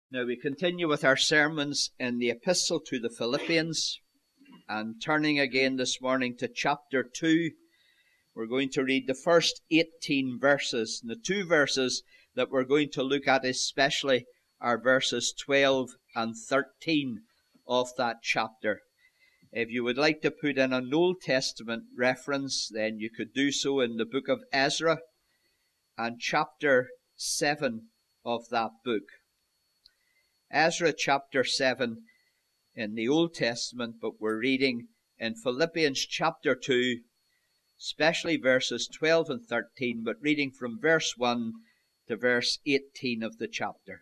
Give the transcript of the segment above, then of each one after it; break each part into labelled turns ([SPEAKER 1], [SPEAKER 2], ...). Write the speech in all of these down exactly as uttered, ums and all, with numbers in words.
[SPEAKER 1] Now we continue with our sermons in the Epistle to the Philippians, and turning again this morning to chapter two, we're going to read the first eighteen verses. And the two verses that we're going to look at especially are verses twelve and thirteen of that chapter. If you would like to put in an Old Testament reference, then you could do so in the book of Ezra and chapter seven of that book. Ezra chapter seven in the Old Testament, but we're reading in Philippians chapter two, especially verses twelve and thirteen, but reading from verse one to verse eighteen of the chapter.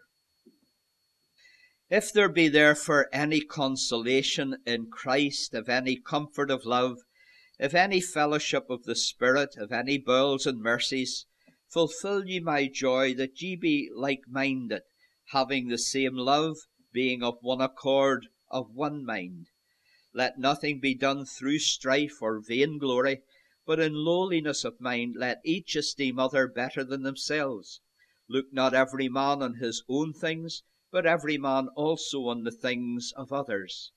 [SPEAKER 1] If there be therefore any consolation in Christ, of any comfort of love, if any fellowship of the Spirit, of any bowels and mercies, fulfill ye my joy, that ye be like-minded, having the same love, being of one accord, of one mind. Let nothing be done through strife or vainglory, but in lowliness of mind let each esteem other better than themselves. Look not every man on his own things, but every man also on the things of others.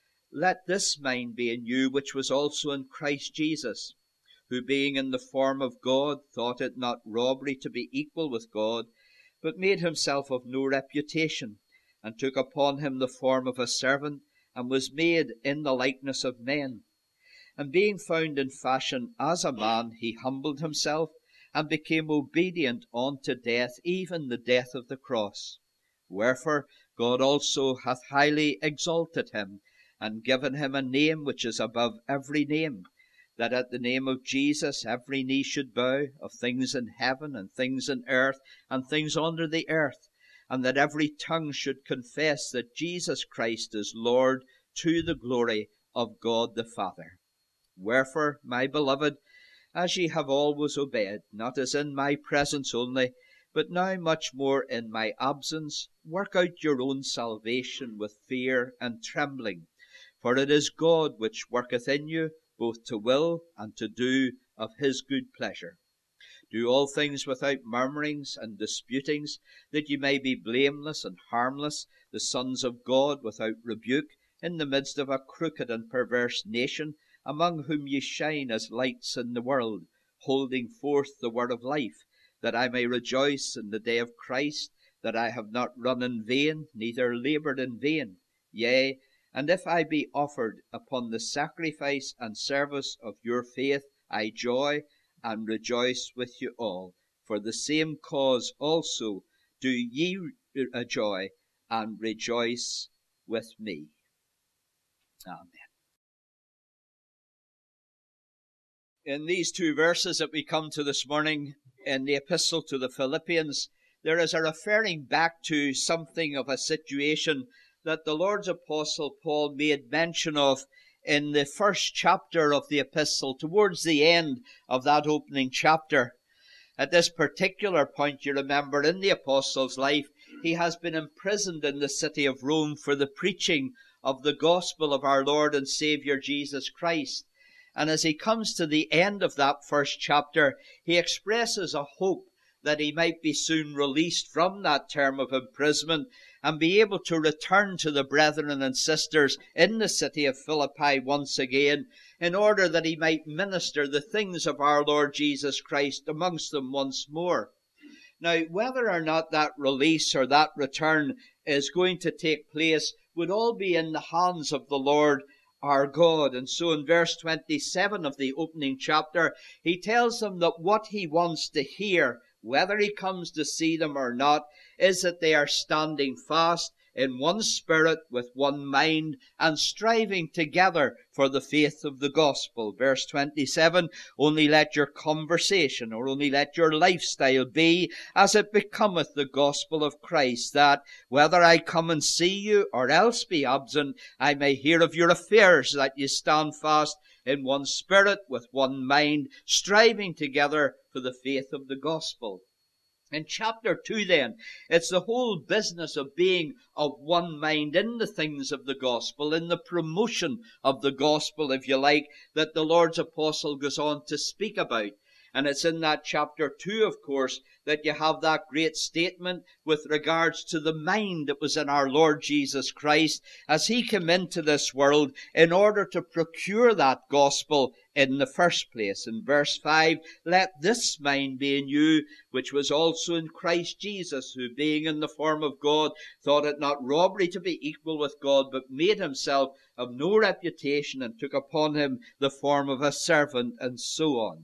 [SPEAKER 1] Let this mind be in you, which was also in Christ Jesus, who being in the form of God, thought it not robbery to be equal with God, but made himself of no reputation, and took upon him the form of a servant, and was made in the likeness of men. And being found in fashion as a man, he humbled himself, and became obedient unto death, even the death of the cross. Wherefore God also hath highly exalted him, and given him a name which is above every name, that at the name of Jesus every knee should bow, of things in heaven, and things in earth, and things under the earth, and that every tongue should confess that Jesus Christ is Lord, to the glory of God the Father. Wherefore, my beloved, as ye have always obeyed, not as in my presence only, but now much more in my absence, work out your own salvation with fear and trembling. For it is God which worketh in you, both to will and to do of his good pleasure. Do all things without murmurings and disputings, that ye may be blameless and harmless, the sons of God without rebuke, in the midst of a crooked and perverse nation, among whom ye shine as lights in the world, holding forth the word of life, that I may rejoice in the day of Christ, that I have not run in vain, neither laboured in vain. Yea, and if I be offered upon the sacrifice and service of your faith, I joy and rejoice with you all. For the same cause also do ye joy and rejoice with me. Amen. In these two verses that we come to this morning in the Epistle to the Philippians, there is a referring back to something of a situation that the Lord's Apostle Paul made mention of in the first chapter of the epistle, towards the end of that opening chapter. At this particular point, you remember, in the apostle's life, he has been imprisoned in the city of Rome for the preaching of the gospel of our Lord and Saviour Jesus Christ. And as he comes to the end of that first chapter, he expresses a hope that he might be soon released from that term of imprisonment and be able to return to the brethren and sisters in the city of Philippi once again, in order that he might minister the things of our Lord Jesus Christ amongst them once more. Now, whether or not that release or that return is going to take place would all be in the hands of the Lord our God. And so in verse twenty-seven of the opening chapter, he tells them that what he wants to hear, whether he comes to see them or not, is that they are standing fast in one spirit, with one mind, and striving together for the faith of the gospel. Verse twenty-seven, only let your conversation, or only let your lifestyle be as it becometh the gospel of Christ, that whether I come and see you or else be absent, I may hear of your affairs, that ye stand fast in one spirit, with one mind, striving together for the faith of the gospel. In chapter two, then, it's the whole business of being of one mind in the things of the gospel, in the promotion of the gospel, if you like, that the Lord's apostle goes on to speak about. And it's in that chapter two, of course, that you have that great statement with regards to the mind that was in our Lord Jesus Christ as he came into this world in order to procure that gospel in the first place. In verse five, let this mind be in you, which was also in Christ Jesus, who being in the form of God, thought it not robbery to be equal with God, but made himself of no reputation, and took upon him the form of a servant, and so on.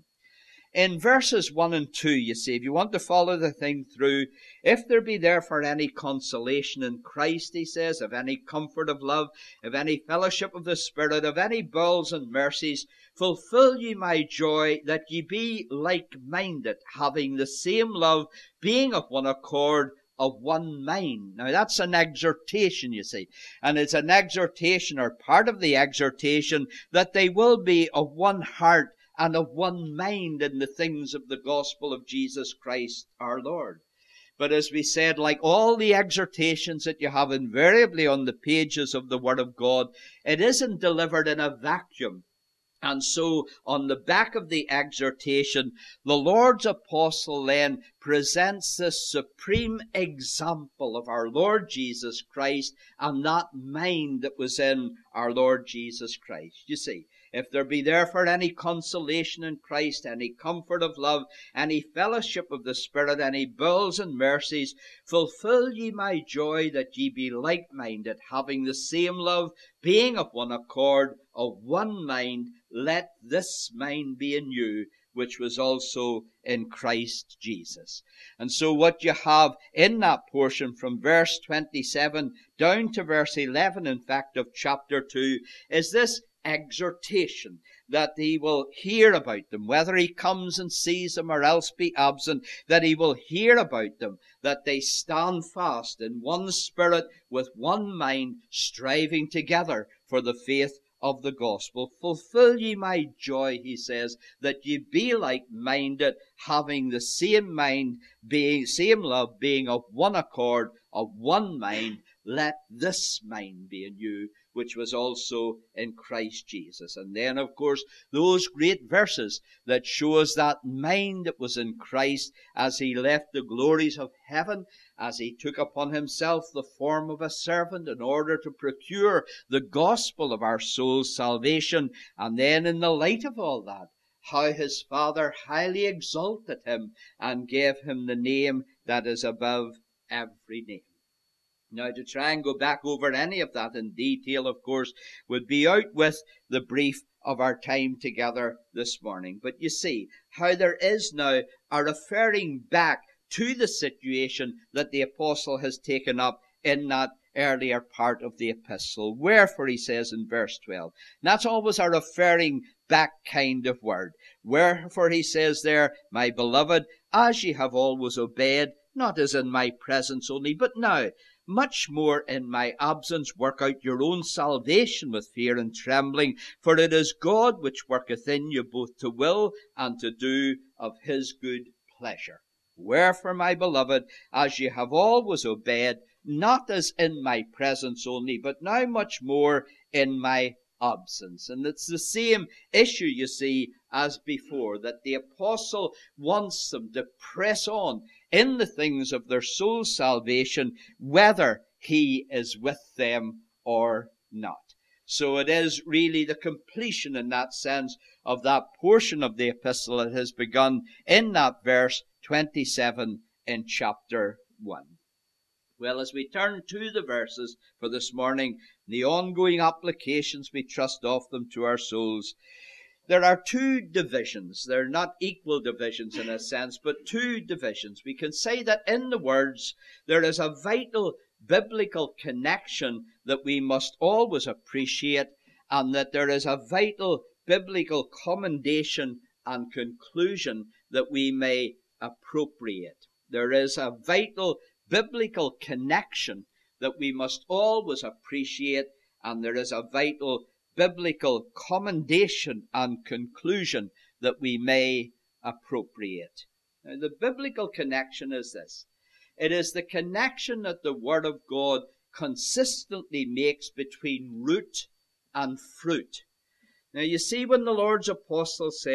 [SPEAKER 1] In verses one and two, you see, if you want to follow the thing through, if there be therefore any consolation in Christ, he says, of any comfort of love, of any fellowship of the Spirit, of any bowels and mercies, fulfill ye my joy, that ye be like-minded, having the same love, being of one accord, of one mind. Now that's an exhortation, you see, and it's an exhortation, or part of the exhortation, that they will be of one heart and of one mind in the things of the gospel of Jesus Christ our Lord. But as we said, like all the exhortations that you have invariably on the pages of the Word of God, it isn't delivered in a vacuum. And so, on the back of the exhortation, the Lord's apostle then presents the supreme example of our Lord Jesus Christ and that mind that was in our Lord Jesus Christ. You see, if there be therefore any consolation in Christ, any comfort of love, any fellowship of the Spirit, any bowels and mercies, fulfill ye my joy, that ye be like-minded, having the same love, being of one accord, of one mind. Let this mind be in you, which was also in Christ Jesus. And so what you have in that portion from verse twenty-seven down to verse eleven, in fact, of chapter two, is this exhortation that he will hear about them, whether he comes and sees them or else be absent, that he will hear about them, that they stand fast in one spirit with one mind, striving together for the faith of the gospel. Fulfill ye my joy, he says, that ye be like-minded, having the same mind, being same love, being of one accord, of one mind. Let this mind be in you, which was also in Christ Jesus. And then, of course, those great verses that show us that mind that was in Christ as he left the glories of heaven, as he took upon himself the form of a servant in order to procure the gospel of our soul's salvation. And then, in the light of all that, how his Father highly exalted him and gave him the name that is above every name. Now, to try and go back over any of that in detail, of course, would be out with the brief of our time together this morning. But you see how there is now a referring back to the situation that the apostle has taken up in that earlier part of the epistle. Wherefore, he says in verse twelve. And that's always a referring back kind of word. Wherefore, he says there, my beloved, as ye have always obeyed, not as in my presence only, but now, much more in my absence, work out your own salvation with fear and trembling, for it is God which worketh in you both to will and to do of his good pleasure. Wherefore, my beloved, as ye have always obeyed, not as in my presence only, but now much more in my absence. And it's the same issue, you see, as before, that the apostle wants them to press on in the things of their soul's salvation, whether he is with them or not. So it is really the completion in that sense of that portion of the epistle that has begun in that verse twenty-seven in chapter one. Well, as we turn to the verses for this morning, the ongoing applications we trust of them to our souls, there are two divisions. They're not equal divisions in a sense, but two divisions. We can say that in the words, there is a vital biblical connection that we must always appreciate, and that there is a vital biblical commendation and conclusion that we may appropriate. There is a vital biblical connection that we must always appreciate, and there is a vital biblical commendation and conclusion that we may appropriate. Now, the biblical connection is this. It is the connection that the Word of God consistently makes between root and fruit. Now, you see, when the Lord's apostle says,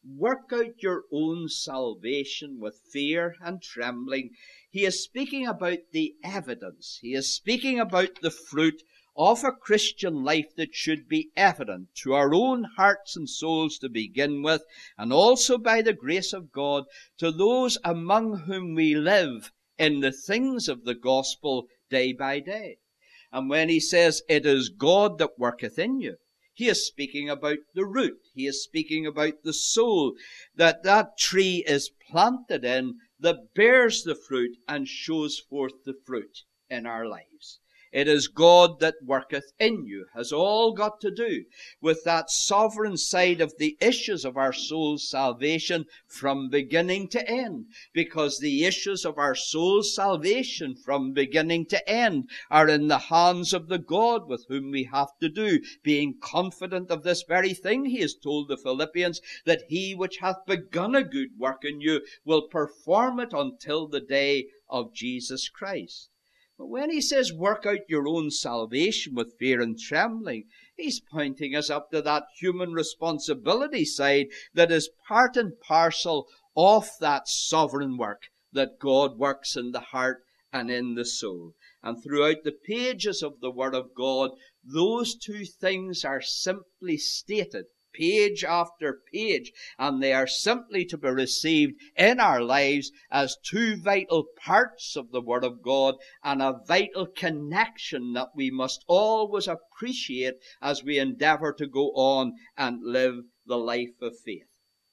[SPEAKER 1] work out your own salvation with fear and trembling, he is speaking about the evidence. He is speaking about the fruit of a Christian life that should be evident to our own hearts and souls to begin with, and also by the grace of God to those among whom we live in the things of the gospel day by day. And when he says, it is God that worketh in you, he is speaking about the root. He is speaking about the soul that that tree is planted in, that bears the fruit and shows forth the fruit in our lives. It is God that worketh in you, has all got to do with that sovereign side of the issues of our soul's salvation from beginning to end. Because the issues of our soul's salvation from beginning to end are in the hands of the God with whom we have to do, being confident of this very thing. He has told the Philippians that he which hath begun a good work in you will perform it until the day of Jesus Christ. But when he says, work out your own salvation with fear and trembling, he's pointing us up to that human responsibility side that is part and parcel of that sovereign work that God works in the heart and in the soul. And throughout the pages of the Word of God, those two things are simply stated, page after page, and they are simply to be received in our lives as two vital parts of the Word of God and a vital connection that we must always appreciate as we endeavor to go on and live the life of faith.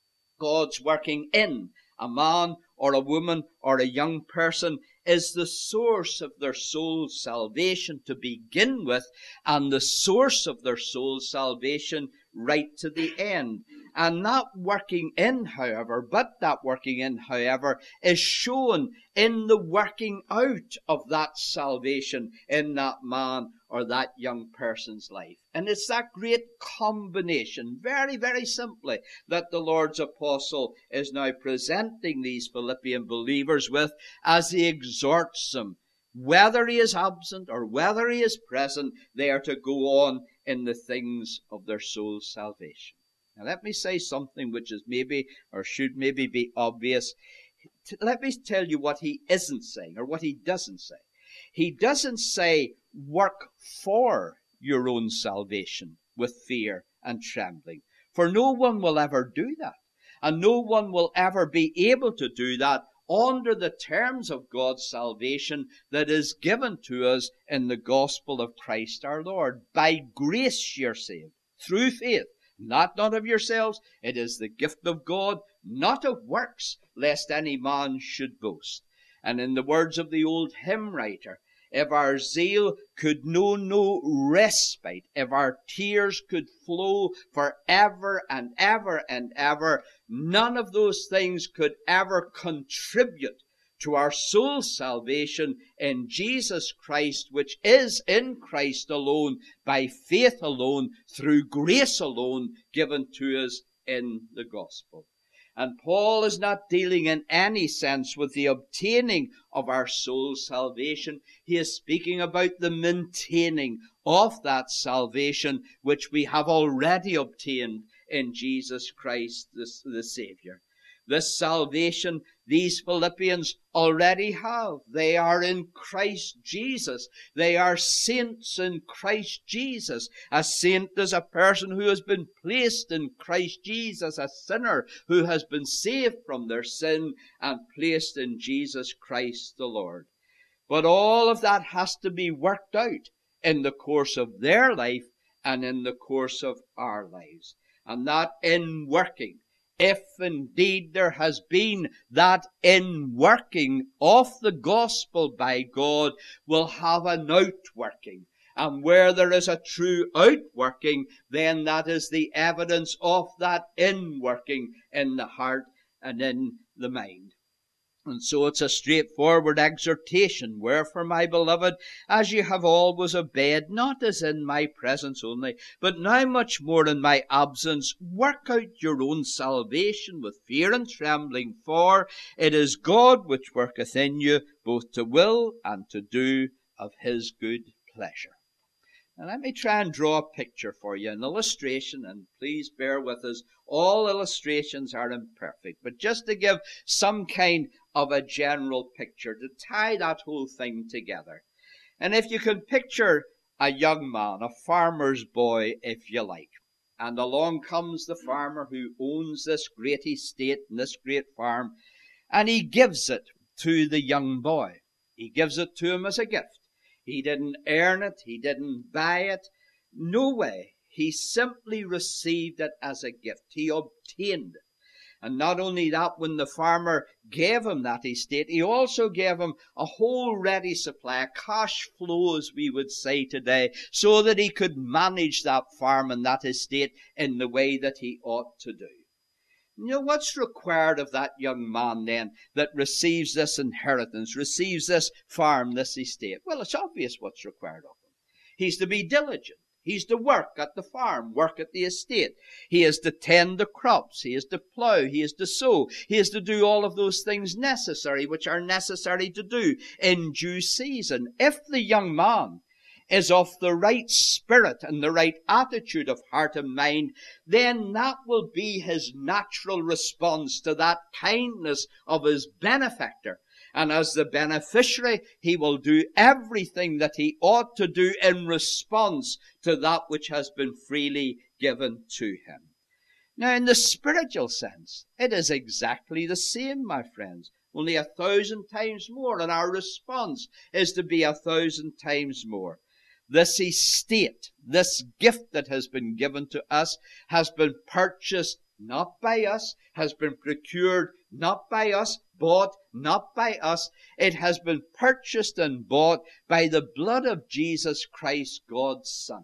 [SPEAKER 1] God's working in a man or a woman or a young person is the source of their soul's salvation to begin with, and the source of their soul's salvation right to the end. And that working in, however, but that working in, however, is shown in the working out of that salvation in that man or that young person's life. And it's that great combination, very, very simply, that the Lord's apostle is now presenting these Philippian believers with as he exhorts them. Whether he is absent or whether he is present, they are to go on in the things of their soul's salvation. Now let me say something which is maybe, or should maybe be obvious. Let me tell you what he isn't saying, or what he doesn't say. He doesn't say, work for your own salvation with fear and trembling. For no one will ever do that. And no one will ever be able to do that under the terms of God's salvation that is given to us in the gospel of Christ our Lord. By grace you're saved, through faith, not not of yourselves. It is the gift of God, not of works, lest any man should boast. And in the words of the old hymn writer, if our zeal could know no respite, if our tears could flow for ever and ever and ever, none of those things could ever contribute to our soul's salvation in Jesus Christ, which is in Christ alone, by faith alone, through grace alone, given to us in the gospel. And Paul is not dealing in any sense with the obtaining of our soul's salvation. He is speaking about the maintaining of that salvation which we have already obtained in Jesus Christ the, the Savior. This salvation these Philippians already have. They are in Christ Jesus. They are saints in Christ Jesus. A saint is a person who has been placed in Christ Jesus, a sinner who has been saved from their sin and placed in Jesus Christ the Lord. But all of that has to be worked out in the course of their life and in the course of our lives. And that in working, if indeed there has been that inworking of the gospel by God, will have an outworking. And where there is a true outworking, then that is the evidence of that inworking in the heart and in the mind. And so it's a straightforward exhortation. Wherefore, my beloved, as you have always obeyed, not as in my presence only, but now much more in my absence, work out your own salvation with fear and trembling, for it is God which worketh in you, both to will and to do of his good pleasure. And let me try and draw a picture for you, an illustration, and please bear with us. All illustrations are imperfect, but just to give some kind of a general picture, to tie that whole thing together. And if you can picture a young man, a farmer's boy, if you like, and along comes the farmer who owns this great estate and this great farm, and he gives it to the young boy. He gives it to him as a gift. He didn't earn it. He didn't buy it. No way. He simply received it as a gift. He obtained it. And not only that, when the farmer gave him that estate, he also gave him a whole ready supply, a cash flow, as we would say today, so that he could manage that farm and that estate in the way that he ought to do. You know, what's required of that young man then that receives this inheritance, receives this farm, this estate? Well, it's obvious what's required of him. He's to be diligent. He's to work at the farm, work at the estate. He is to tend the crops. He is to plow. He is to sow. He is to do all of those things necessary, which are necessary to do in due season. If the young man is of the right spirit and the right attitude of heart and mind, then that will be his natural response to that kindness of his benefactor. And as the beneficiary, he will do everything that he ought to do in response to that which has been freely given to him. Now, in the spiritual sense, it is exactly the same, my friends, only a thousand times more, and our response is to be a thousand times more. This estate, this gift that has been given to us, has been purchased not by us, has been procured not by us, bought not by us. It has been purchased and bought by the blood of Jesus Christ, God's Son.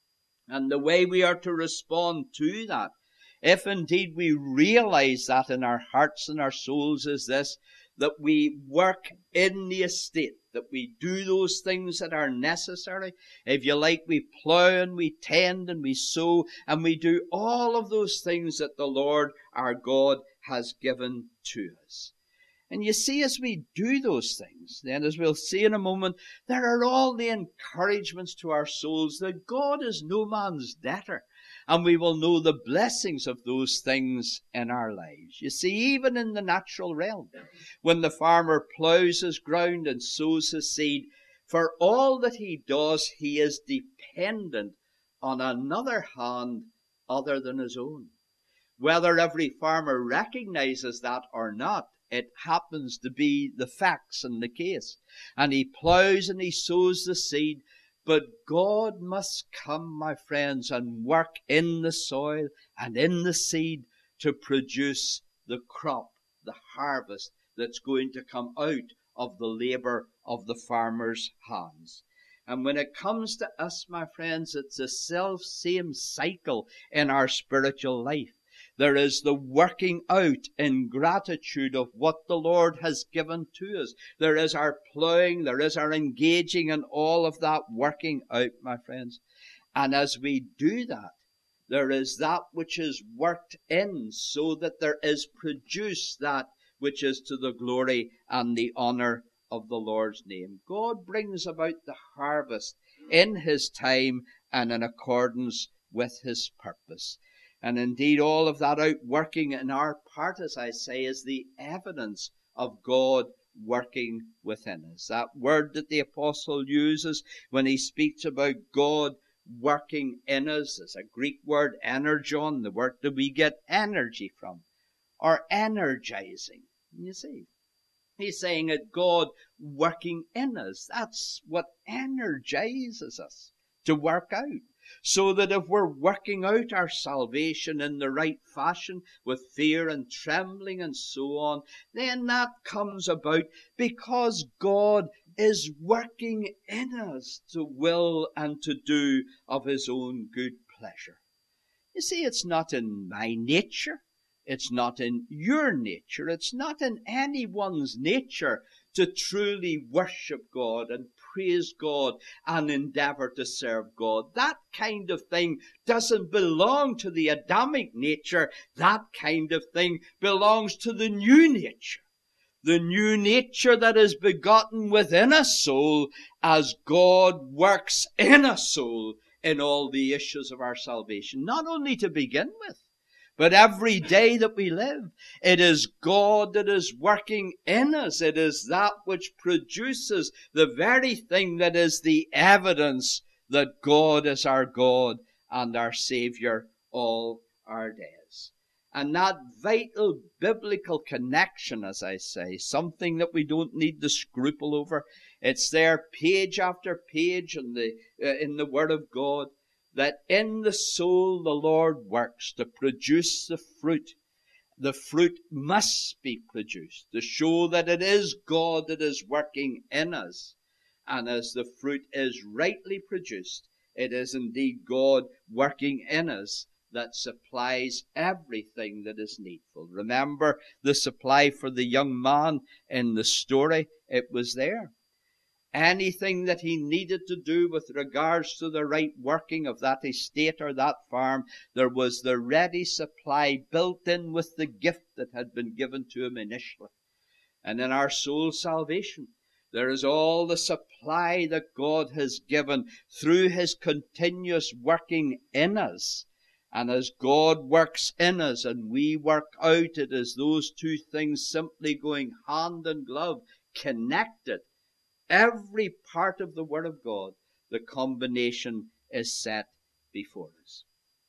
[SPEAKER 1] And the way we are to respond to that, if indeed we realize that in our hearts and our souls, is this, that we work in the estate, that we do those things that are necessary. If you like, we plow and we tend and we sow and we do all of those things that the Lord our God has given to us. And you see, as we do those things, then as we'll see in a moment, there are all the encouragements to our souls that God is no man's debtor. And we will know the blessings of those things in our lives. You see, even in the natural realm, when the farmer plows his ground and sows his seed, for all that he does, he is dependent on another hand other than his own. Whether every farmer recognizes that or not, it happens to be the facts and the case. And he plows and he sows the seed. But God must come, my friends, and work in the soil and in the seed to produce the crop, the harvest that's going to come out of the labor of the farmer's hands. And when it comes to us, my friends, it's the self-same cycle in our spiritual life. There is the working out in gratitude of what the Lord has given to us. There is our plowing, there is our engaging in all of that working out, my friends. And as we do that, there is that which is worked in, so that there is produced that which is to the glory and the honor of the Lord's name. God brings about the harvest in his time and in accordance with his purpose. And indeed, all of that outworking in our part, as I say, is the evidence of God working within us. That word that the apostle uses when he speaks about God working in us is a Greek word, energon, the word that we get energy from, or energizing. You see, he's saying that God working in us, that's what energizes us to work out. So that if we're working out our salvation in the right fashion, with fear and trembling and so on, then that comes about because God is working in us to will and to do of his own good pleasure. You see, it's not in my nature, it's not in your nature, it's not in anyone's nature to truly worship God and praise God and endeavor to serve God. That kind of thing doesn't belong to the Adamic nature. That kind of thing belongs to the new nature. The new nature that is begotten within a soul as God works in a soul in all the issues of our salvation. Not only to begin with, but every day that we live. It is God that is working in us. It is that which produces the very thing that is the evidence that God is our God and our Savior all our days. And that vital biblical connection, as I say, something that we don't need to scruple over. It's there page after page in the, uh, in the Word of God, that in the soul the Lord works to produce the fruit. The fruit must be produced to show that it is God that is working in us. And as the fruit is rightly produced, it is indeed God working in us that supplies everything that is needful. Remember the supply for the young man in the story? It was there. Anything that he needed to do with regards to the right working of that estate or that farm, there was the ready supply built in with the gift that had been given to him initially. And in our soul salvation, there is all the supply that God has given through his continuous working in us. And as God works in us and we work out, it is those two things simply going hand in glove, connected. Every part of the Word of God, the combination is set before us.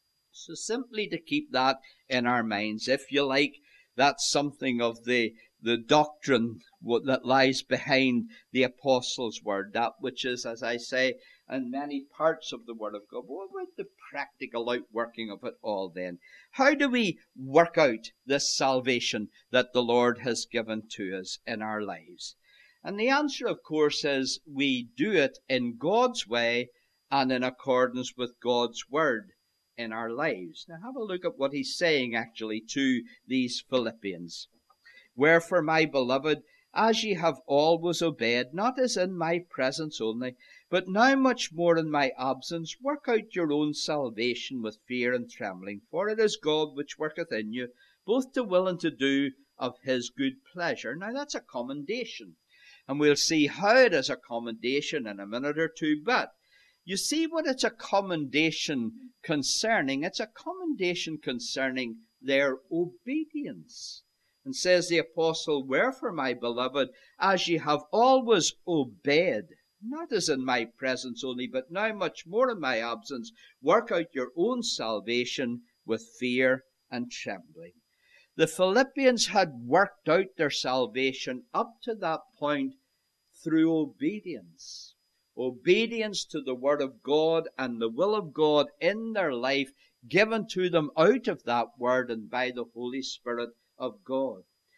[SPEAKER 1] So simply to keep that in our minds, if you like, that's something of the, the doctrine that lies behind the Apostles' Word, that which is, as I say, in many parts of the Word of God. What about the practical outworking of it all then? How do we work out this salvation that the Lord has given to us in our lives? And the answer, of course, is we do it in God's way and in accordance with God's Word in our lives. Now have a look at what he's saying actually to these Philippians. Wherefore, my beloved, as ye have always obeyed, not as in my presence only, but now much more in my absence, work out your own salvation with fear and trembling. For it is God which worketh in you, both to will and to do of his good pleasure. Now that's a commendation. And we'll see how it is a commendation in a minute or two. But you see what it's a commendation concerning? It's a commendation concerning their obedience. And says the apostle, wherefore, my beloved, as ye have always obeyed, not as in my presence only, but now much more in my absence, work out your own salvation with fear and trembling. The Philippians had worked out their salvation up to that point through obedience. Obedience to the Word of God and the will of God in their life, given to them out of that Word and by the Holy Spirit of God.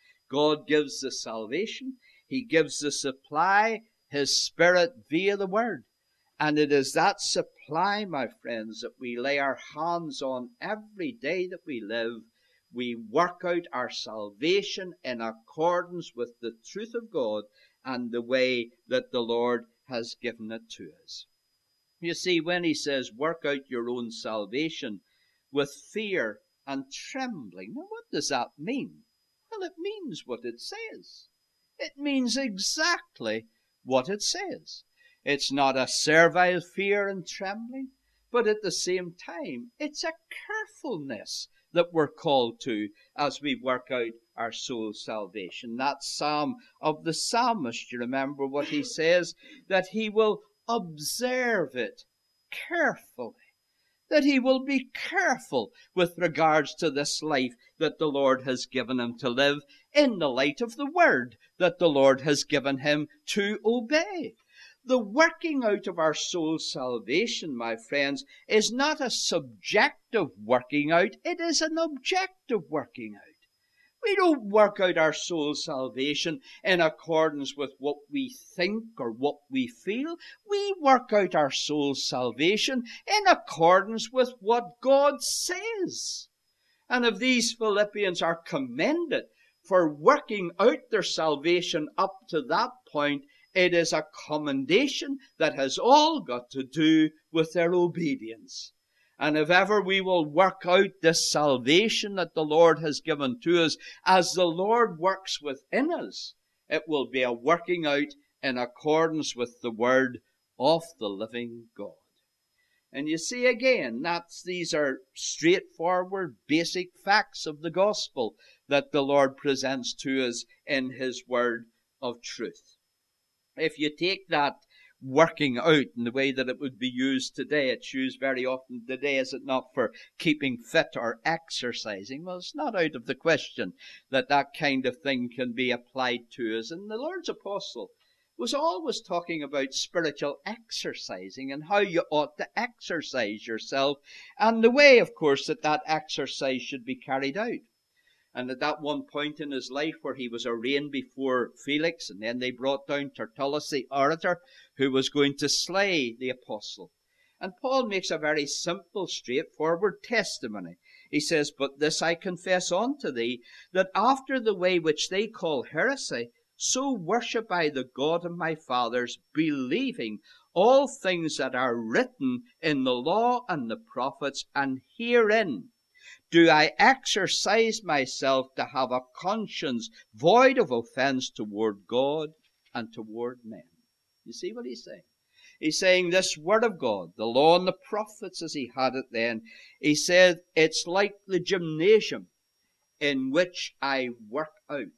[SPEAKER 1] God gives the salvation. He gives the supply, his Spirit via the Word. And it is that supply, my friends, that we lay our hands on every day that we live. We work out our salvation in accordance with the truth of God and the way that the Lord has given it to us. You see, when he says, work out your own salvation with fear and trembling, now what does that mean? Well, it means what it says. It means exactly what it says. It's not a servile fear and trembling, but at the same time, it's a carefulness that we're called to as we work out our soul's salvation. That psalm of the psalmist, you remember what he says? That he will observe it carefully. That he will be careful with regards to this life that the Lord has given him to live in the light of the Word that the Lord has given him to obey. The working out of our soul's salvation, my friends, is not a subjective working out. It is an objective working out. We don't work out our soul's salvation in accordance with what we think or what we feel. We work out our soul's salvation in accordance with what God says. And if these Philippians are commended for working out their salvation up to that point, it is a commendation that has all got to do with their obedience. And if ever we will work out this salvation that the Lord has given to us, as the Lord works within us, it will be a working out in accordance with the Word of the living God. And you see again, that's, these are straightforward, basic facts of the gospel that the Lord presents to us in his word of truth. If you take that working out in the way that it would be used today, it's used very often today, is it not, for keeping fit or exercising? Well, it's not out of the question that that kind of thing can be applied to us. And the Lord's apostle was always talking about spiritual exercising and how you ought to exercise yourself, and the way, of course, that that exercise should be carried out. And at that one point in his life where he was arraigned before Felix, and then they brought down Tertullus the orator, who was going to slay the apostle. And Paul makes a very simple, straightforward testimony. He says, "But this I confess unto thee, that after the way which they call heresy, so worship I the God of my fathers, believing all things that are written in the law and the prophets, and herein do I exercise myself to have a conscience void of offense toward God and toward men." You see what he's saying? He's saying this word of God, the law and the prophets as he had it then, he said it's like the gymnasium in which I work out,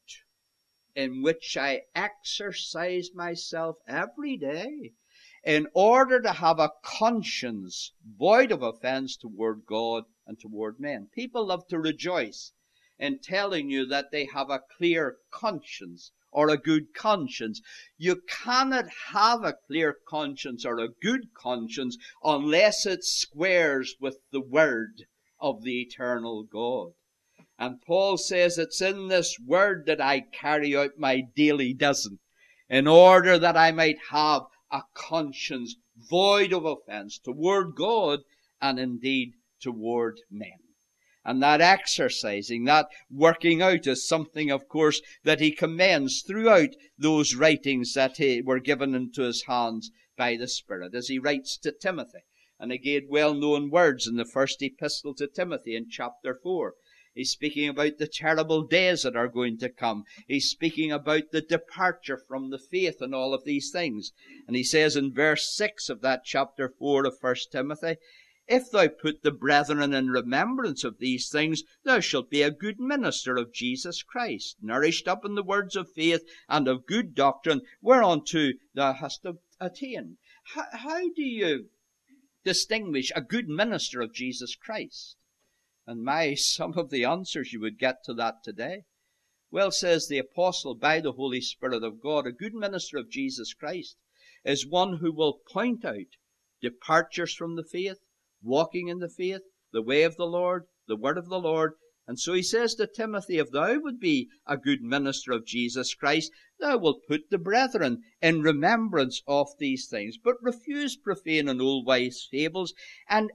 [SPEAKER 1] in which I exercise myself every day in order to have a conscience void of offense toward God and toward men. People love to rejoice in telling you that they have a clear conscience or a good conscience. You cannot have a clear conscience or a good conscience unless it squares with the word of the eternal God. And Paul says it's in this word that I carry out my daily dozen, in order that I might have a conscience void of offense toward God and indeed toward men. And that exercising, that working out, is something, of course, that he commends throughout those writings that he were given into his hands by the Spirit, as he writes to Timothy. And again, well-known words in the first epistle to Timothy in chapter four. He's speaking about the terrible days that are going to come. He's speaking about the departure from the faith and all of these things. And he says in verse six of that chapter four of First Timothy, "If thou put the brethren in remembrance of these things, thou shalt be a good minister of Jesus Christ, nourished up in the words of faith and of good doctrine, whereunto thou hast attained." How, how do you distinguish a good minister of Jesus Christ? And my, some of the answers you would get to that today. Well, says the apostle, by the Holy Spirit of God, a good minister of Jesus Christ is one who will point out departures from the faith, walking in the faith, the way of the Lord, the word of the Lord. And so he says to Timothy, if thou would be a good minister of Jesus Christ, thou wilt put the brethren in remembrance of these things, but refuse profane and old wise fables, and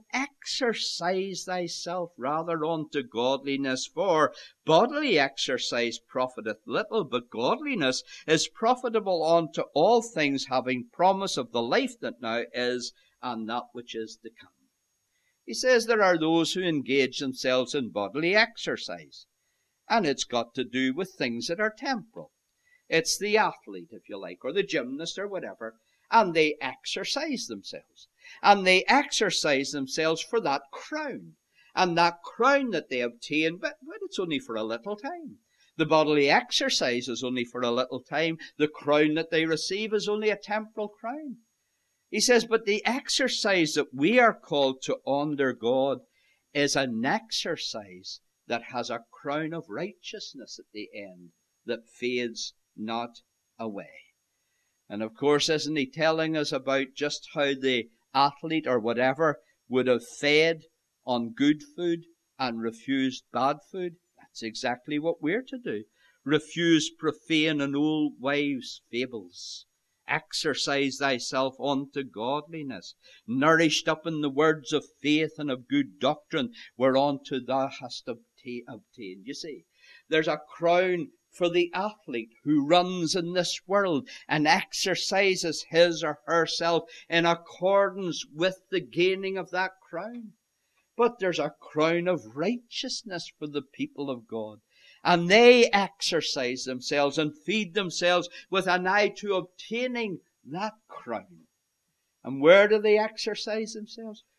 [SPEAKER 1] exercise thyself rather unto godliness. For bodily exercise profiteth little, but godliness is profitable unto all things, having promise of the life that now is, and that which is to come. He says there are those who engage themselves in bodily exercise, and it's got to do with things that are temporal. It's the athlete, if you like, or the gymnast or whatever, and they exercise themselves. And they exercise themselves for that crown. And that crown that they obtain, but, but it's only for a little time. The bodily exercise is only for a little time. The crown that they receive is only a temporal crown. He says, but the exercise that we are called to under God is an exercise that has a crown of righteousness at the end that fades not away. And of course, isn't he telling us about just how the athlete or whatever would have fed on good food and refused bad food? That's exactly what we're to do. Refuse profane and old wives' fables. Exercise thyself unto godliness, nourished up in the words of faith and of good doctrine, whereunto thou hast obtained. You see, there's a crown for the athlete who runs in this world and exercises his or herself in accordance with the gaining of that crown. But there's a crown of righteousness for the people of God. And they exercise themselves and feed themselves with an eye to obtaining that crown. And where do they exercise themselves?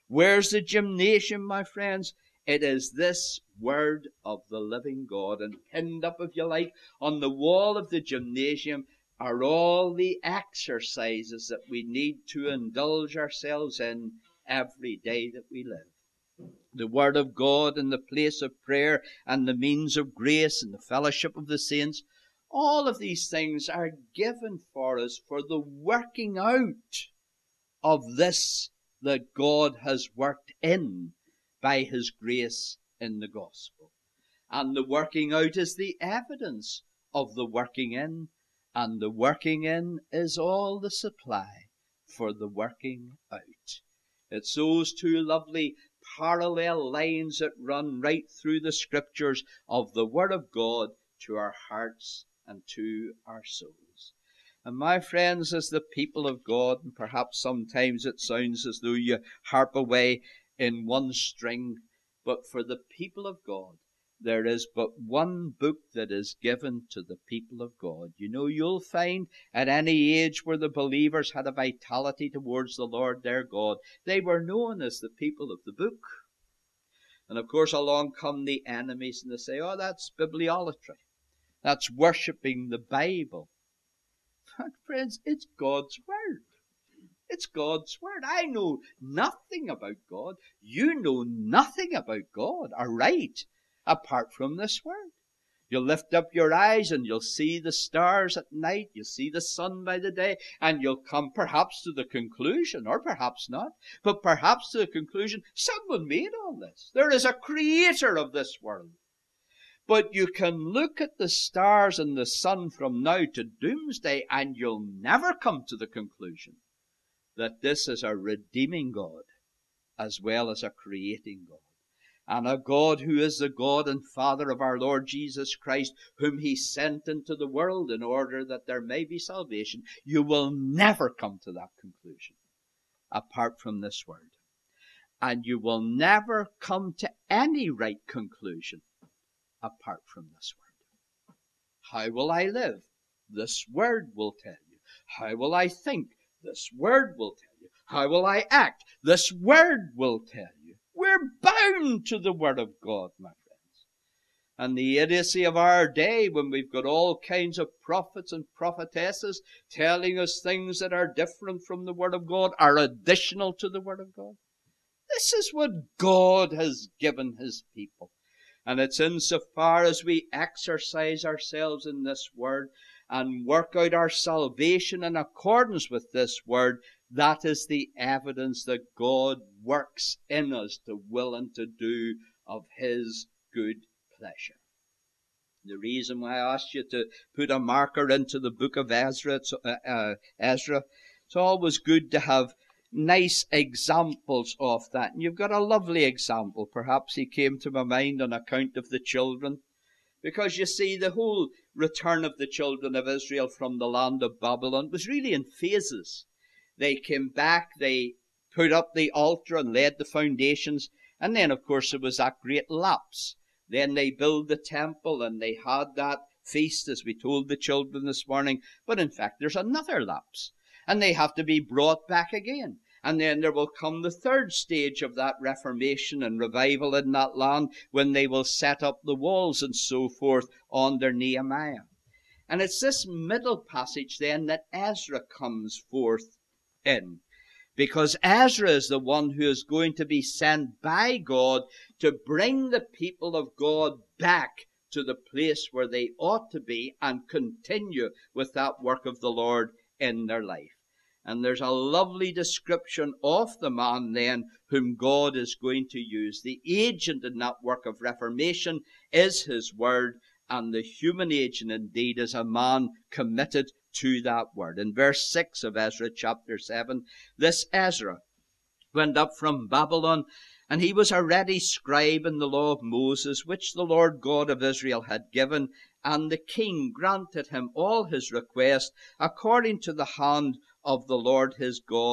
[SPEAKER 1] Where's the gymnasium, my friends? It is this word of the living God. And pinned up, if you like, on the wall of the gymnasium are all the exercises that we need to indulge ourselves in every day that we live. The word of God and the place of prayer and the means of grace and the fellowship of the saints, all of these things are given for us for the working out of this that God has worked in by his grace in the gospel. And the working out is the evidence of the working in, and the working in is all the supply for the working out. It's those two lovely parallel lines that run right through the scriptures of the word of God to our hearts and to our souls. And my friends, as the people of God, and perhaps sometimes it sounds as though you harp away in one string, but for the people of God, there is but one book that is given to the people of God. You know, you'll find at any age where the believers had a vitality towards the Lord their God, they were known as the people of the book. And of course, along come the enemies and they say, oh, that's bibliolatry. That's worshipping the Bible. But friends, it's God's word. It's God's word. I know nothing about God. You know nothing about God, all right, apart from this word. You'll lift up your eyes and you'll see the stars at night. You'll see the sun by the day. And you'll come perhaps to the conclusion, or perhaps not, but perhaps to the conclusion, someone made all this. There is a creator of this world. But you can look at the stars and the sun from now to doomsday, and you'll never come to the conclusion that this is a redeeming God as well as a creating God. And a God who is the God and Father of our Lord Jesus Christ, whom he sent into the world in order that there may be salvation. You will never come to that conclusion apart from this word. And you will never come to any right conclusion apart from this word. How will I live? This word will tell you. How will I think? This word will tell you. How will I act? This word will tell you. We're bound to the word of God, my friends. And the idiocy of our day, when we've got all kinds of prophets and prophetesses telling us things that are different from the word of God, are additional to the word of God. This is what God has given his people. And it's insofar as we exercise ourselves in this word and work out our salvation in accordance with this word, that is the evidence that God works in us to will and to do of his good pleasure. The reason why I asked you to put a marker into the book of Ezra, it's, uh, uh, Ezra, it's always good to have nice examples of that. And you've got a lovely example. Perhaps he came to my mind on account of the children. Because you see, the whole return of the children of Israel from the land of Babylon was really in phases. They came back, they put up the altar and laid the foundations. And then, of course, there was that great lapse. Then they built the temple and they had that feast, as we told the children this morning. But in fact, there's another lapse. And they have to be brought back again. And then there will come the third stage of that reformation and revival in that land, when they will set up the walls and so forth under Nehemiah. And it's this middle passage then that Ezra comes forth in. Because Ezra is the one who is going to be sent by God to bring the people of God back to the place where they ought to be and continue with that work of the Lord in their life. And there's a lovely description of the man then whom God is going to use. The agent in that work of reformation is his word, and the human agent indeed is a man committed to that word. In verse six of Ezra chapter seven, this Ezra went up from Babylon, and he was a ready scribe in the law of Moses, which the Lord God of Israel had given, and the king granted him all his requests according to the hand of the Lord his God,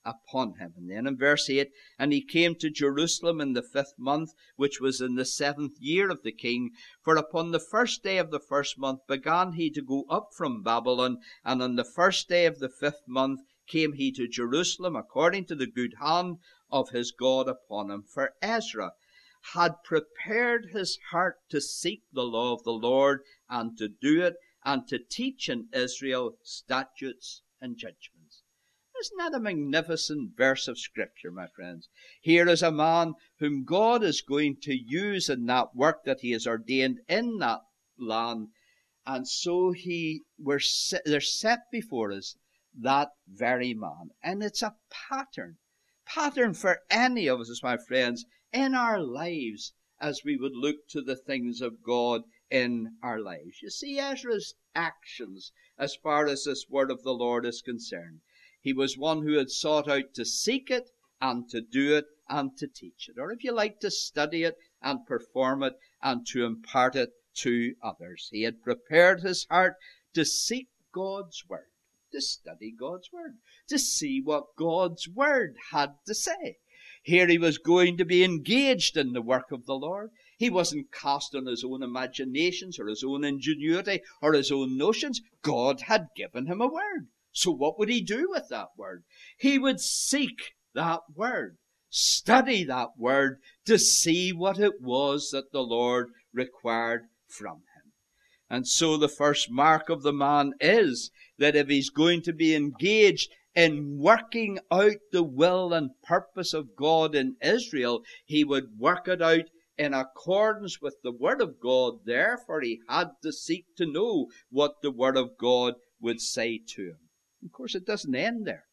[SPEAKER 1] upon him. And then in verse eight, and he came to Jerusalem in the fifth month, which was in the seventh year of the king. For upon the first day of the first month began he to go up from Babylon, and on the first day of the fifth month came he to Jerusalem, according to the good hand of his God upon him. For Ezra had prepared his heart to seek the law of the Lord, and to do it, and to teach in Israel statutes and judgments. Isn't that a magnificent verse of Scripture, my friends? Here is a man whom God is going to use in that work that he has ordained in that land. And so he we're set, they're set before us that very man. And it's a pattern. Pattern for any of us, my friends, in our lives as we would look to the things of God in our lives. You see, Ezra's actions as far as this word of the Lord is concerned. He was one who had sought out to seek it and to do it and to teach it. Or if you like, to study it and perform it and to impart it to others. He had prepared his heart to seek God's word, to study God's word, to see what God's word had to say. Here he was going to be engaged in the work of the Lord. He wasn't cast on his own imaginations or his own ingenuity or his own notions. God had given him a word. So what would he do with that word? He would seek that word, study that word to see what it was that the Lord required from him. And so the first mark of the man is that if he's going to be engaged in working out the will and purpose of God in Israel, he would work it out in accordance with the Word of God. Therefore, he had to seek to know what the Word of God would say to him. Of course, it doesn't end there.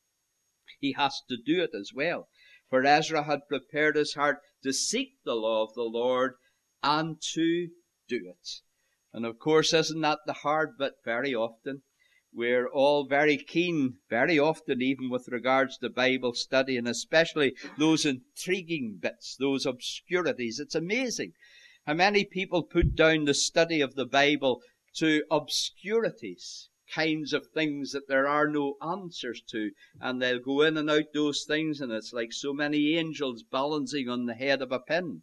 [SPEAKER 1] He has to do it as well. For Ezra had prepared his heart to seek the law of the Lord and to do it. And of course, isn't that the hard bit very often? We're all very keen, very often even with regards to Bible study, and especially those intriguing bits, those obscurities. It's amazing how many people put down the study of the Bible to obscurities, kinds of things that there are no answers to, and they'll go in and out those things, and it's like so many angels balancing on the head of a pin.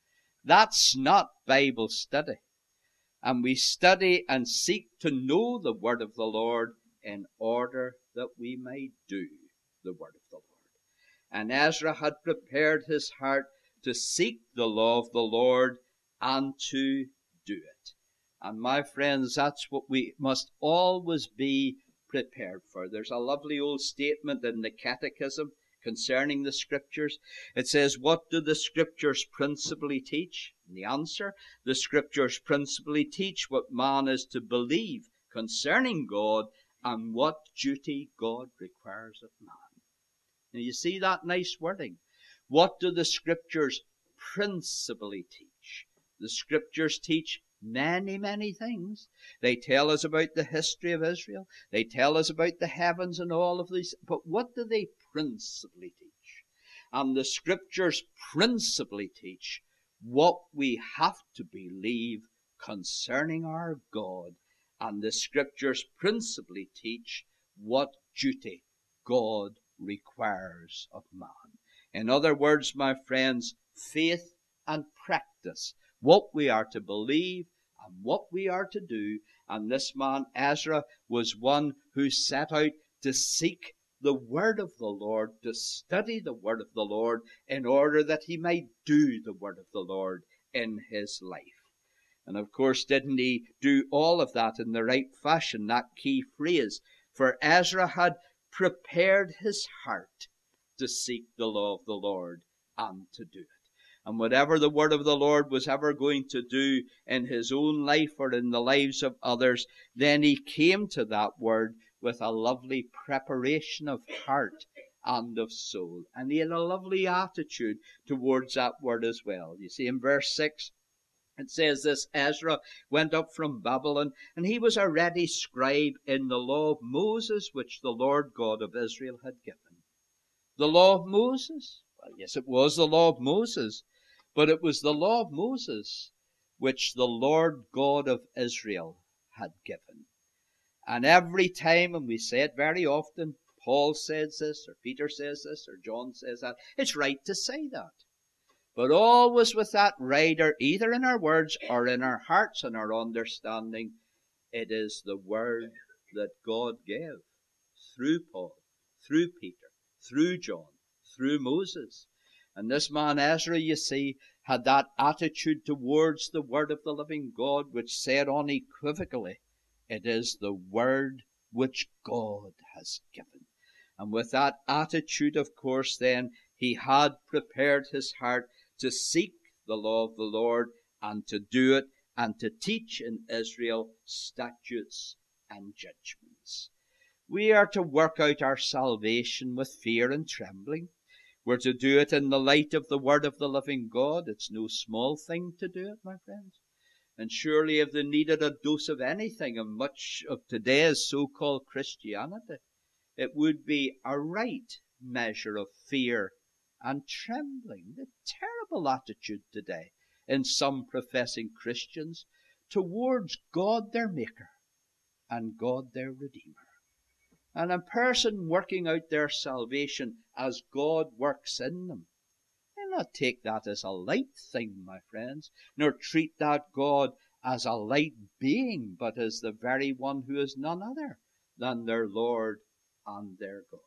[SPEAKER 1] That's not Bible study. And we study and seek to know the word of the Lord in order that we may do the word of the Lord. And Ezra had prepared his heart to seek the law of the Lord and to do it. And my friends, that's what we must always be prepared for. There's a lovely old statement in the Catechism concerning the Scriptures. It says, what do the Scriptures principally teach? And the answer, the Scriptures principally teach what man is to believe concerning God and what duty God requires of man. Now you see that nice wording. What do the Scriptures principally teach? The Scriptures teach many, many things. They tell us about the history of Israel. They tell us about the heavens and all of these. But what do they principally teach? And the Scriptures principally teach what we have to believe concerning our God. And the Scriptures principally teach what duty God requires of man. In other words, my friends, faith and practice. What we are to believe and what we are to do. And this man Ezra was one who set out to seek the word of the Lord, to study the word of the Lord, in order that he might do the word of the Lord in his life. And of course, didn't he do all of that in the right fashion, that key phrase? For Ezra had prepared his heart to seek the law of the Lord and to do it. And whatever the word of the Lord was ever going to do in his own life or in the lives of others, then he came to that word with a lovely preparation of heart and of soul. And he had a lovely attitude towards that word as well. You see in verse six, it says this, Ezra went up from Babylon, and he was a ready scribe in the law of Moses, which the Lord God of Israel had given. The law of Moses? Well, yes, it was the law of Moses. But it was the law of Moses which the Lord God of Israel had given. And every time, and we say it very often, Paul says this, or Peter says this, or John says that. It's right to say that. But always with that rider, either in our words or in our hearts and our understanding, it is the word that God gave through Paul, through Peter, through John, through Moses. And this man Ezra, you see, had that attitude towards the word of the living God, which said unequivocally, it is the word which God has given. And with that attitude, of course, then, he had prepared his heart to seek the law of the Lord and to do it and to teach in Israel statutes and judgments. We are to work out our salvation with fear and trembling. We're to do it in the light of the word of the living God. It's no small thing to do it, my friends. And surely if they needed a dose of anything in much of today's so-called Christianity, it would be a right measure of fear and trembling. The terrible attitude today in some professing Christians towards God their Maker and God their Redeemer. And a person working out their salvation as God works in them. Do not take that as a light thing, my friends, nor treat that God as a light being, but as the very one who is none other than their Lord and their God.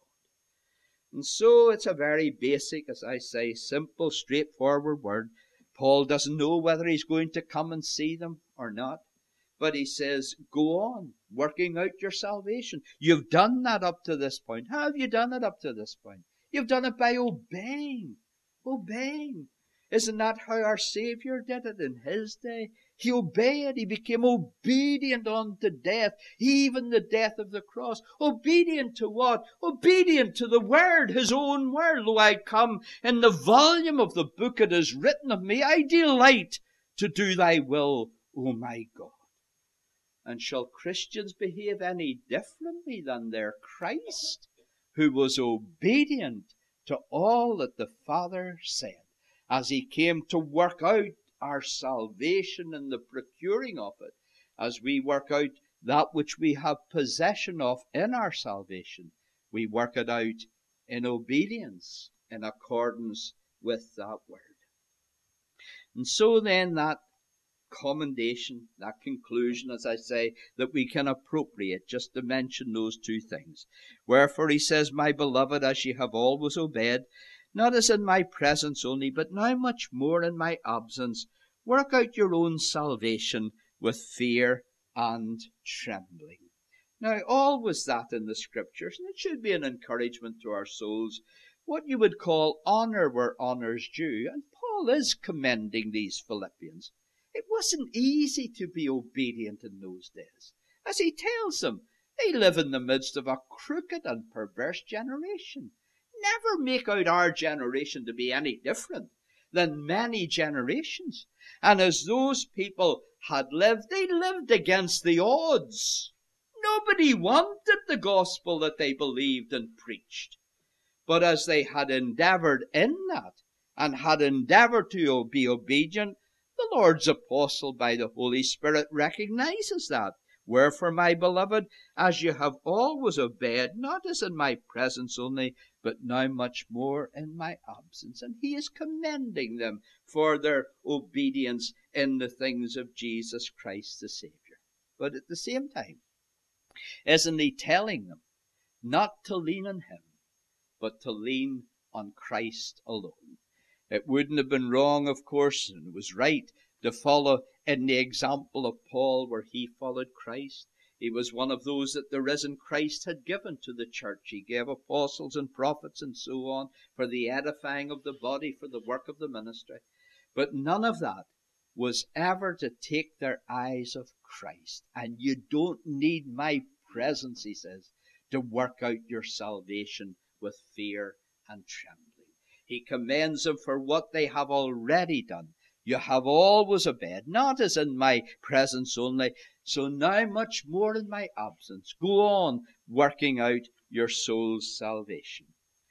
[SPEAKER 1] And so it's a very basic, as I say, simple, straightforward word. Paul doesn't know whether he's going to come and see them or not. But he says, go on, working out your salvation. You've done that up to this point. How have you done it up to this point? You've done it by obeying. Obeying. Isn't that how our Savior did it in his day? He obeyed. He became obedient unto death, even the death of the cross. Obedient to what? Obedient to the word, his own word. Lo, I come in the volume of the book it is written of me. I delight to do thy will, O my God. And shall Christians behave any differently than their Christ, who was obedient to all that the Father said, as he came to work out our salvation and the procuring of it, as we work out that which we have possession of in our salvation, we work it out in obedience, in accordance with that word. And so then that commendation, that conclusion, as I say, that we can appropriate, just to mention those two things. Wherefore he says, my beloved, as ye have always obeyed, not as in my presence only, but now much more in my absence, work out your own salvation with fear and trembling. Now, always that in the Scriptures, and it should be an encouragement to our souls, what you would call honour where honour's due. And Paul is commending these Philippians. It wasn't easy to be obedient in those days. As he tells them, they live in the midst of a crooked and perverse generation. Never make out our generation to be any different than many generations. And as those people had lived, they lived against the odds. Nobody wanted the gospel that they believed and preached. But as they had endeavoured in that, and had endeavoured to be obedient, the Lord's apostle by the Holy Spirit recognizes that. Wherefore, my beloved, as you have always obeyed, not as in my presence only, but now much more in my absence. And he is commending them for their obedience in the things of Jesus Christ the Saviour. But at the same time, isn't he telling them not to lean on him, but to lean on Christ alone? It wouldn't have been wrong, of course, and it was right to follow in the example of Paul where he followed Christ. He was one of those that the risen Christ had given to the church. He gave apostles and prophets and so on for the edifying of the body, for the work of the ministry. But none of that was ever to take their eyes off Christ. And you don't need my presence, he says, to work out your salvation with fear and trembling. He commends them for what they have already done. You have always obeyed, not as in my presence only, so now much more in my absence. Go on working out your soul's salvation.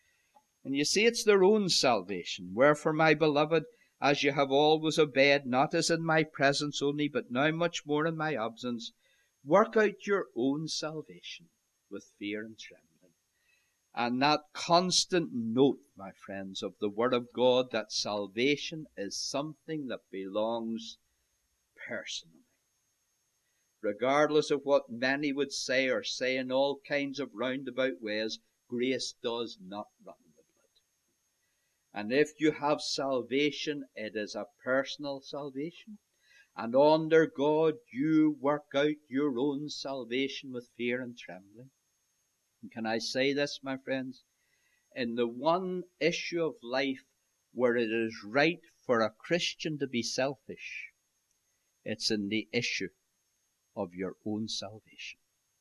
[SPEAKER 1] And you see, it's their own salvation. Wherefore, my beloved, as you have always obeyed, not as in my presence only, but now much more in my absence, work out your own salvation with fear and trembling. And that constant note, my friends, of the Word of God, that salvation is something that belongs personally. Regardless of what many would say, or say in all kinds of roundabout ways, grace does not run the blood. And if you have salvation, it is a personal salvation. And under God, you work out your own salvation with fear and trembling. And can I say this, my friends? In the one issue of life where it is right for a Christian to be selfish, it's in the issue of your own salvation.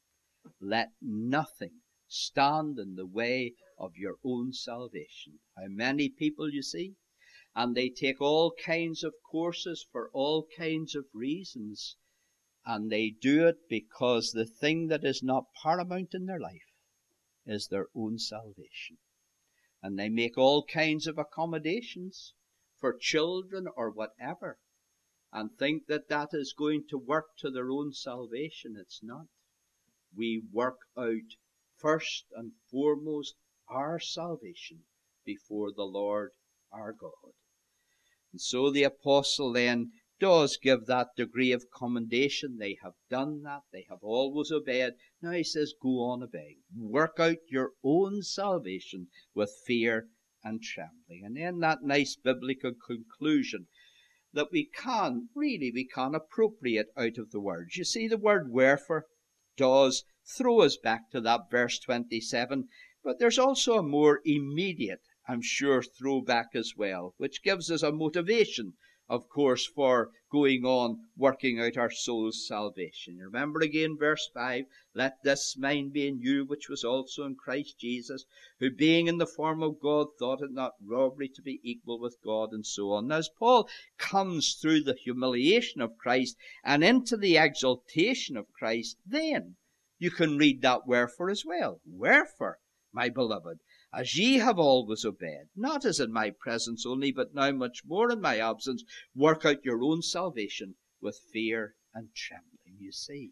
[SPEAKER 1] Let nothing stand in the way of your own salvation. How many people, you see, and they take all kinds of courses for all kinds of reasons, and they do it because the thing that is not paramount in their life is their own salvation. And they make all kinds of accommodations for children or whatever, and think that that is going to work to their own salvation. It's not. We work out first and foremost our salvation before the Lord our God. And so the apostle then does give that degree of commendation. They have done that. They have always obeyed. Now he says, go on obeying. Work out your own salvation with fear and trembling. And then that nice biblical conclusion that we can, really, we can appropriate out of the words. You see, the word wherefore does throw us back to that verse twenty-seven, but there's also a more immediate, I'm sure, throwback as well, which gives us a motivation, of course, for going on working out our soul's salvation. Remember again verse five, let this mind be in you which was also in Christ Jesus, who being in the form of God thought it not robbery to be equal with God, and so on. Now, as Paul comes through the humiliation of Christ and into the exaltation of Christ, then you can read that wherefore as well. Wherefore, my beloved, as ye have always obeyed, not as in my presence only, but now much more in my absence, work out your own salvation with fear and trembling. You see,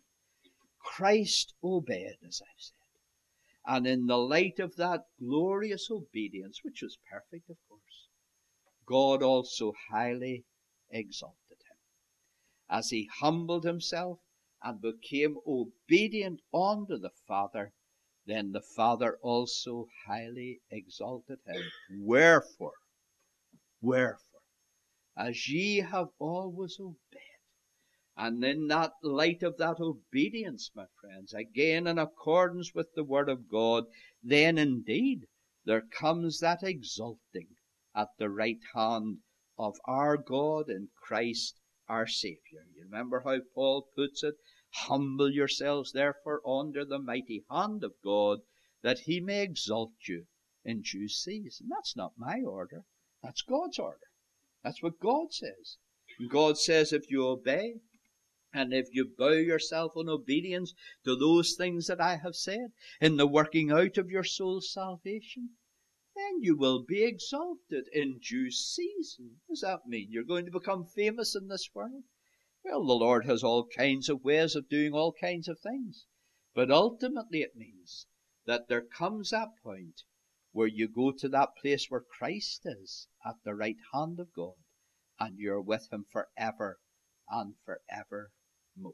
[SPEAKER 1] Christ obeyed, as I've said. And in the light of that glorious obedience, which was perfect, of course, God also highly exalted him. As he humbled himself and became obedient unto the Father, then the Father also highly exalted him. Wherefore, wherefore, as ye have always obeyed, and in that light of that obedience, my friends, again in accordance with the Word of God, then indeed there comes that exalting at the right hand of our God in Christ our Saviour. You remember how Paul puts it? Humble yourselves therefore under the mighty hand of God, that he may exalt you in due season. That's not my order. That's God's order. That's what God says. And God says if you obey, and if you bow yourself in obedience to those things that I have said, in the working out of your soul's salvation, then you will be exalted in due season. What does that mean? You're going to become famous in this world? Well, the Lord has all kinds of ways of doing all kinds of things. But ultimately it means that there comes that point where you go to that place where Christ is at the right hand of God, and you're with him forever and forevermore.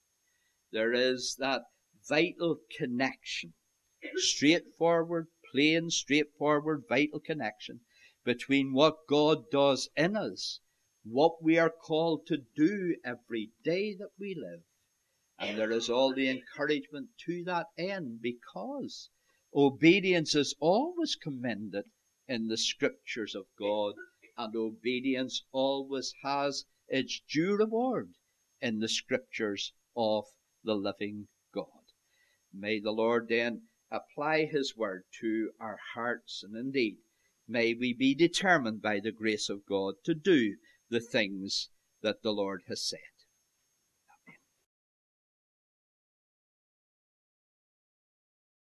[SPEAKER 1] There is that vital connection, straightforward, plain, straightforward, vital connection between what God does in us, what we are called to do every day that we live. And there is all the encouragement to that end, because obedience is always commended in the scriptures of God, and obedience always has its due reward in the scriptures of the living God. May the Lord then apply his word to our hearts, and indeed may we be determined by the grace of God to do the things that the Lord has said.